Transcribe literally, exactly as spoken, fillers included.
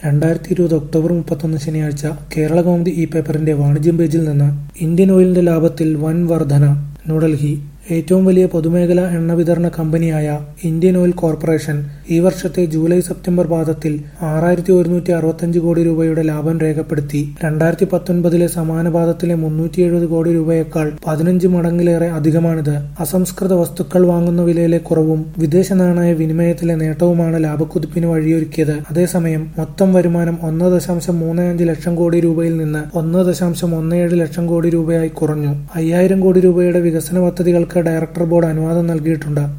രണ്ടായിരത്തി ഇരുപത് ഒക്ടോബർ മുപ്പത്തൊന്ന് ശനിയാഴ്ച കേരളകൗമുദി ഇ പേപ്പറിന്റെ വാണിജ്യം പേജിൽ നിന്ന് ഇന്ത്യൻ ഓയിലിന്റെ ലാഭത്തിൽ വൻ വർധന. ന്യൂഡൽഹി: ഏറ്റവും വലിയ പൊതുമേഖലാ എണ്ണ വിതരണ കമ്പനിയായ ഇന്ത്യൻ ഓയിൽ കോർപ്പറേഷൻ ഈ വർഷത്തെ ജൂലൈ സെപ്റ്റംബർ പാദത്തിൽ ആറായിരത്തി ഒരുന്നൂറ്റി അറുപത്തഞ്ച് കോടി രൂപയുടെ ലാഭം രേഖപ്പെടുത്തി. രണ്ടായിരത്തി പത്തൊൻപതിലെ സമാന പാദത്തിലെ മുന്നൂറ്റി എഴുപത് കോടി രൂപയേക്കാൾ പതിനഞ്ച് മടങ്ങിലേറെ അധികമാണിത്. അസംസ്കൃത വസ്തുക്കൾ വാങ്ങുന്ന വിലയിലെ കുറവും വിദേശ നാണയ വിനിമയത്തിലെ നേട്ടവുമാണ് ലാഭക്കുതിപ്പിന് വഴിയൊരുക്കിയത്. അതേസമയം മൊത്തം വരുമാനം ഒന്ന് ദശാംശം മൂന്ന് അഞ്ച് ലക്ഷം കോടി രൂപയിൽ നിന്ന് ഒന്ന് ദശാംശം ഒന്ന് ഏഴ് ലക്ഷം കോടി രൂപയായി കുറഞ്ഞു. അയ്യായിരം കോടി രൂപയുടെ വികസന പദ്ധതികൾക്ക് ഡയറക്ടർ ബോർഡ് അനുവാദം നൽകിയിട്ടുണ്ട്.